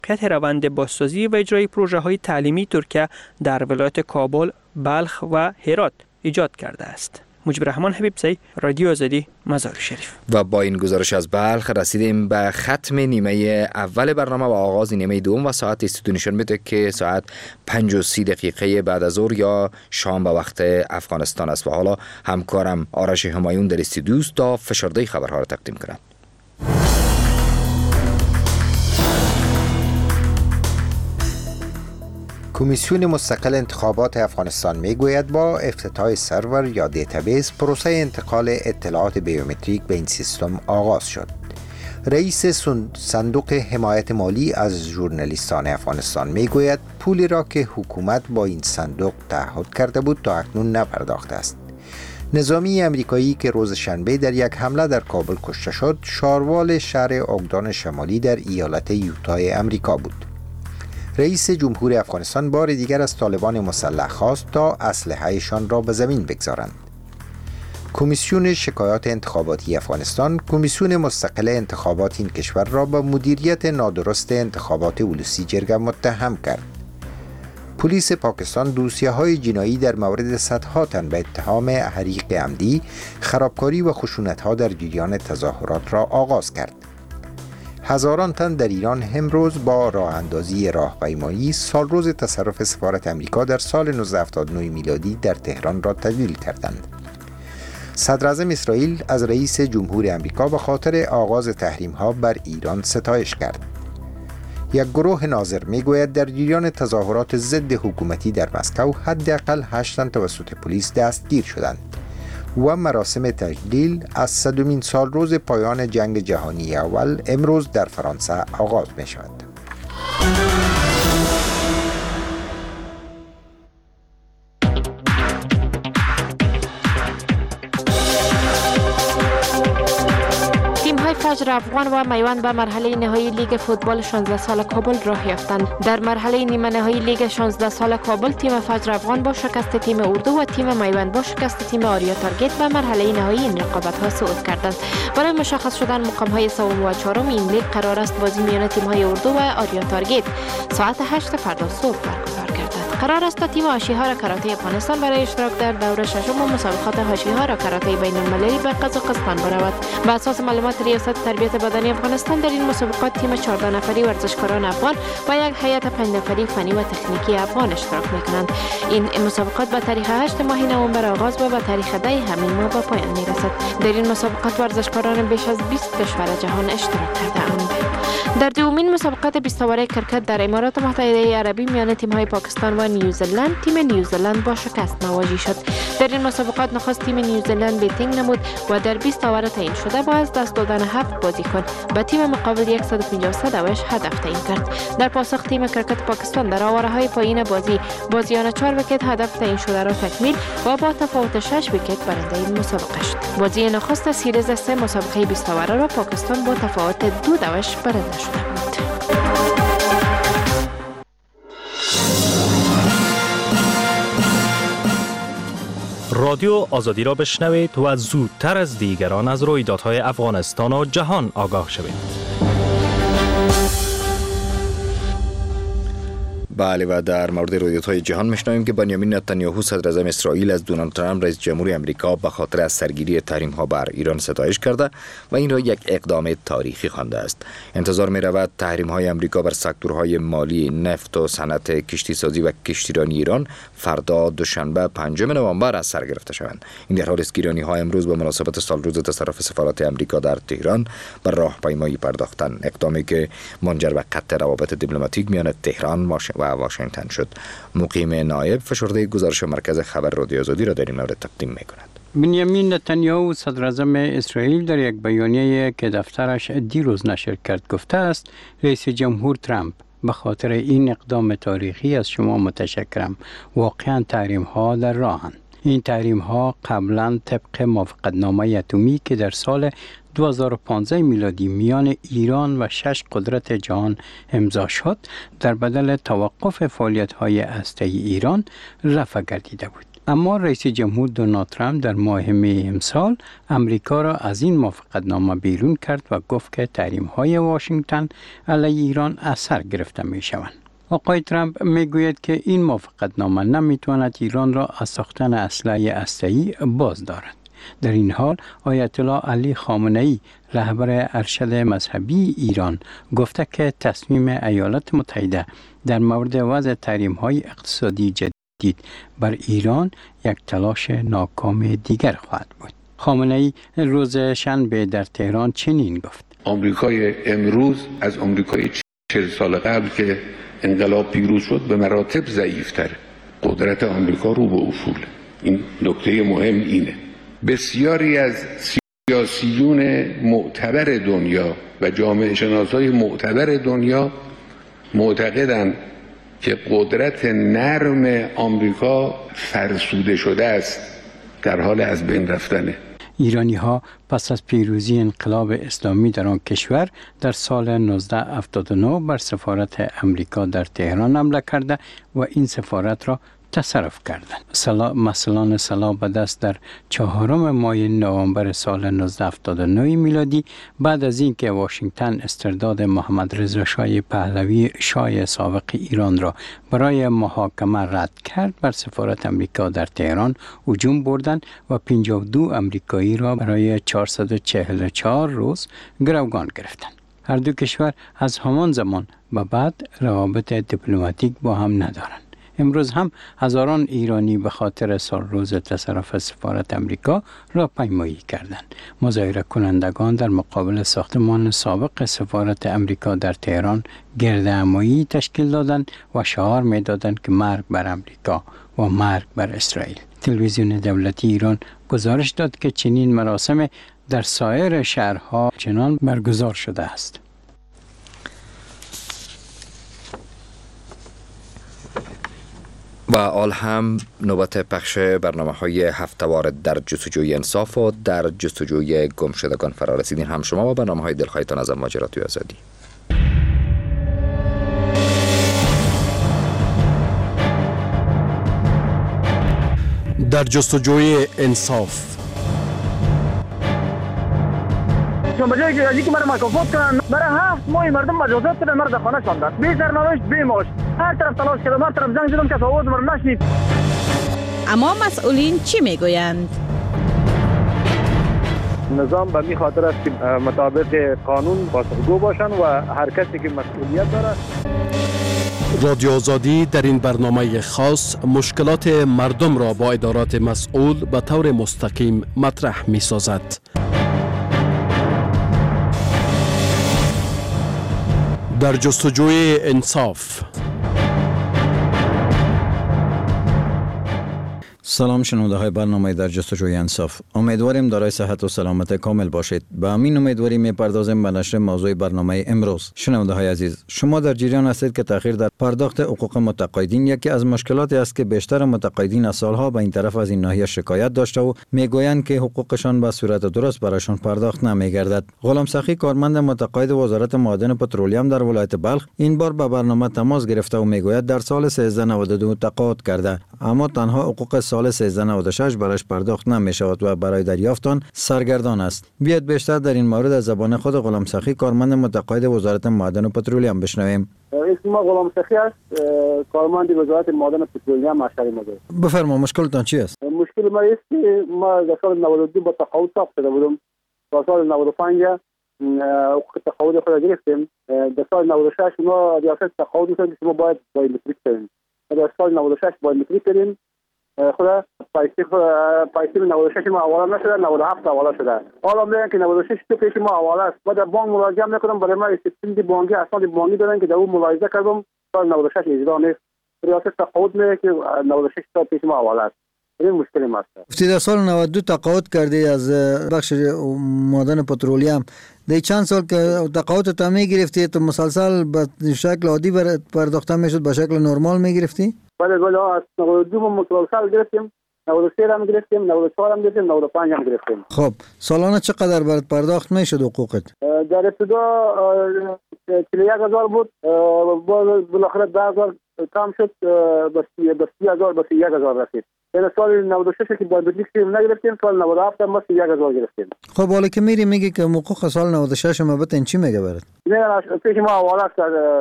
قطع روند بازسازی و اجرای پروژه‌های تعلیمی ترکیه در ولایت کابل، بلخ و هرات ایجاد کرده است. مجیب الرحمن حبیبزی، رادیو آزادی، مزار شریف. و با این گزارش از بلخ رسیدیم به ختم نیمه اول برنامه و آغاز نیمه دوم و ساعت استودیو نشان میده که ساعت 5:30 بعد از ظهر یا شام به وقت افغانستان است و حالا همکارم آرش همایون در استودیو است تا فشرده خبرها را تقدیم کند. کمیسیون مستقل انتخابات افغانستان میگوید با افتتاح سرور یا دیتابیس پروسه انتقال اطلاعات بیومتریک به این سیستم آغاز شد. رئیس صندوق حمایت مالی از ژورنالیستان افغانستان میگوید پولی را که حکومت با این صندوق تعهد کرده بود تا اکنون نپرداخته است. نظامی امریکایی که روز شنبه در یک حمله در کابل کشته شد، شاروال شهر اوگدان شمالی در ایالت یوتا امریکا بود. رئیس جمهور افغانستان بار دیگر از طالبان مسلح خواست تا اسلحه‌شان را به زمین بگذارند. کمیسیون شکایات انتخاباتی افغانستان، کمیسیون مستقل انتخابات این کشور را به مدیریت نادرست انتخابات اولوسی جرگه متهم کرد. پلیس پاکستان دوسیه‌های جنایی در مورد صدها تن به اتهام حریق عمدی، خرابکاری و خشونت‌ها در جریان تظاهرات را آغاز کرد. هزاران تن در ایران امروز با راه اندازی راهپیمایی سالروز تصرف سفارت امریکا در سال 1979 میلادی در تهران را تجلیل کردند. صدر اعظم اسرائیل از رئیس جمهور امریکا به خاطر آغاز تحریم‌ها بر ایران ستایش کرد. یک گروه ناظر میگوید در جریان تظاهرات ضد حکومتی در مسکو حداقل 8 تن توسط پلیس دستگیر شدند و مراسم تجلیل از 100مین سالروز پایان جنگ جهانی اول امروز در فرانسه آغاز می شود. فجر افغان و میوند به مرحله نهایی لیگ فوتبال 16 سال کابل راه یافتند. در مرحله نیمه نهایی لیگ 16 سال کابل تیم فجر افغان با شکست تیم اردو و تیم میوند با شکست تیم آریا تارگت به مرحله نهایی این رقابت‌ها صعود کردند. برای مشخص شدن مقام‌های سوم و چهارم این لیگ قرار است بازی میان تیم‌های اردو و آریا تارگت ساعت 8 فردا صبح برگزار گردد. قرار است تا تیم هاشی‌هارا کاراته افغانستان برای اشتراک در دوره ششم مسابقات هاشی‌هارا کاراته بین‌المللی به قزاقستان برود. بر اساس معلومات ریاست تربیت بدنی افغانستان در این مسابقات تیم 14 نفری ورزشکاران افغان و یک هیئت 5 نفری فنی و تکنیکی افغان اشتراک می‌کنند. این مسابقات به تاریخ 8 ماه نوامبر آغاز و به تاریخ 10 همین ماه به پایان می‌رسد. در این مسابقات ورزشکاران بیش از 20 کشور جهان اشتراک کرده‌اند. در دومین مسابقات 20 اوره کرکت در امارات متحده عربی میان تیم‌های پاکستان و نیوزلند، تیم نیوزلند با شکست مواجه شد. در این مسابقات نخست تیم نیوزلند بیتینگ نمود و در 20 اوور تعیین شده با از دست دادن 7 بازیکن به تیم مقابل 153 دوش هدف تعیین کرد. در پاسخ تیم کرکت پاکستان در آوره‌های پایین بازیان 4 ویکت هدف تعیین شده را تکمیل و با تفاوت 6 ویکت برنده این مسابقه شد. بازی نخست سیریز 3 مسابقه 20 اوره را پاکستان با تفاوت 2 دوش برنده شده بود. رادیو آزادی را بشنوید و زودتر از دیگران از رویدادهای افغانستان و جهان آگاه شوید. بله و در مورد رویدادهای جهان میشنویم که بنیامین نتانیاهو صدر اعظم اسرائیل از دونالد ترامپ رئیس جمهور امریکا به خاطر از سرگیری تحریم‌ها بر ایران ستایش کرده و این را یک اقدام تاریخی خوانده است. انتظار می رود تحریم‌های امریکا بر سکتورهای مالی، نفت و صنعت کشتیسازی و کشتیرانی ایران فردا دوشنبه 5 نوامبر از سر گرفته شوند. این در حال است که ایرانی‌ها امروز به مناسبت سالروز تصرف سفارت امریکا در تهران بر راهپیمایی پرداختند، اقدامی که منجر به قطع روابط دیپلماتیک میان تهران و واشنگتن شد. مقیم نایب فشرده گزارش مرکز خبر رادیو آزادی را در این مورد تقدیم می‌کند. بنیامین نتانیاهو صدر اعظم اسرائیل در یک بیانیه که دفترش دیروز نشر کرد گفته است رئیس جمهور ترامپ به خاطر این اقدام تاریخی از شما متشکرم. واقعا تحریم‌ها در راهند. این تحریم‌ها قبلا طبق موافقتنامه اتمی که در سال 2015 میلادی میان ایران و 6 قدرت جهان امضا شد در بدل توقف فعالیت‌های هسته‌ای ایران رفع گردیده بود. اما رئیس جمهور دونالد ترامپ در ماه می امسال امریکا را از این موافقتنامه بیرون کرد و گفت که تحریم‌های واشنگتن علیه ایران اثر گرفته می‌شوند. آقای ترامپ میگوید که این موافقتنامه نمیتواند ایران را از ساختن اسلحه هسته‌ای باز دارد. در این حال آیت الله علی خامنه‌ای رهبر ارشد مذهبی ایران گفته که تصمیم ایالات متحده در مورد وضع تحریم‌های اقتصادی جدید بر ایران یک تلاش ناکام دیگر خواهد بود. خامنه‌ای روز شنبه در تهران چنین گفت: آمریکای امروز از آمریکای 40 سال قبل که انقلاب پیروز شد به مراتب ضعیف‌تره. قدرت آمریکا رو به افول. این نکته مهم اینه. بسیاری از سیاسیون معتبر دنیا و جامعه شناسای معتبر دنیا معتقدند که قدرت نرم آمریکا فرسوده شده است، در حال از بین رفتنه. ایرانی ها پس از پیروزی انقلاب اسلامی در آن کشور در سال 1979 بر سفارت امریکا در تهران حمله کرده و این سفارت را تصرف کردند. مثلا سلا به دست در 4 ماه نوامبر سال 1979 میلادی بعد از اینکه واشنگتن استرداد محمد رضا شاه پهلوی شاه سابق ایران را برای محاکمه رد کرد، بر سفارت امریکا در تهران هجوم بردند و 52 امریکایی را برای 444 روز گروگان گرفتند. هر دو کشور از همان زمان به بعد روابط دیپلماتیک با هم ندارند. امروز هم هزاران ایرانی به خاطر سالروز تصرف سفارت امریکا را پیمایی کردند. مظاهره کنندگان در مقابل ساختمان سابق سفارت امریکا در تهران گردهمایی تشکیل دادند و شعار می دادند که مرگ بر امریکا و مرگ بر اسرائیل. تلویزیون دولتی ایران گزارش داد که چنین مراسم در سایر شهرها چنان برگزار شده است. و آل هم نوبت پخش برنامه‌های هفته‌وار در جستجوی انصاف و در جستجوی گمشدگان فرا رسیدین. هم شما با برنامه‌های دلخواهتان از ماجرات آزادی. در جستجوی انصاف. به جایی که ازی که مرا مکافات کنن، برای 7 ماه مردم مجازات کردن، مرا در خانه شاندن، بی سرنوشت بی معاش. هر طرف تلاش کردم، هر طرف زنگ زدم که آواز مرا نشنید. اما مسئولین چی میگویند؟ نظام به می خاطر است که مطابق قانون پاسخگو باشند و هر کسی که مسئولیت دارد. رادیو آزادی در این برنامه خاص مشکلات مردم را با ادارات مسئول به طور مستقیم مطرح می سازد. در جستجوی انصاف. سلام شنونده های برنامه در جستجوی انصاف. امیدواریم دارای صحت و سلامت کامل باشید. به همین امیدواری میپردازیم به نشر موضوع برنامه امروز. شنونده های عزیز، شما در جریان هستید که تأخیر در پرداخت حقوق متقاعدین یکی از مشکلاتی است که بیشتر متقاعدین از سالها به این طرف از این ناحیه شکایت داشته و میگویند که حقوقشان به صورت درست برایشان پرداخت نمیگردد. غلام سخی، کارمند متقاعد وزارت معادن پترولیوم در ولایت بلخ، این بار به برنامه تماس گرفته و میگوید در سال 1392 تقاعد کرده، اما تنها حقوق سال 1396 برایش پرداخت نمی شود و برای دریافت آن سرگردان است. بیاید بیشتر در این مورد از زبان خود غلام سخی، کارمند متقاعد وزارت معادن و پترولیوم بشنویم. اسم ما غلام سخی است، کارمند وزارت معادن و پترولیوم مشهد مدیر. بفرما مشکلتان چی است؟ مشکل ما است که ما در سال 92 با تقاعد ثبت شده بودم. در سال 95 حقوق تقاعد خود گرفتیم. در سال 96 ما ریاست تقاعد می‌کنیم که ما باید بایومتریک کنیم. در سال 96 بایومتریک کردیم. خدا پایسی 96 ما حواله نشده، 97 حواله شده. حالا میگن که 96 تو پیش ما حواله است. بعد بانک مراجعه میکنم، برای ما استفاده بانکی اسناد بانکی دادن که در اون ملاحظه کردم سال 96 اجرا نیست. ریاست تقاعد میگه که 96 تا پیش ما حواله است. این مشکلی ما است. گفتی در سال 92 تقاعد کردی از بخش معادن پترولیوم. در چند سال که تقاعد تو میگرفتی تو مسلسل به شکل عادی پرداخته میشد، به شکل نرمال میگرفتی؟ بعد از 92 مسلسل گرفتیم، 93 هم گرفتیم، 94 هم گرفتیم، 95 هم گرفتیم. خب سالانه چقدر برات پرداخت میشد حقوقت؟ در ابتدا 41000 بود، بالاخره 10000 کم شد، به 30000 رسید. یعنی سال 96 که بایومتریک نگرفتیم، سال 97 ما 1000 گرفتیم. خب حالا که میگی که موقع سال 96 ما بتن چی میگه برات؟ نه پیش ما حواله است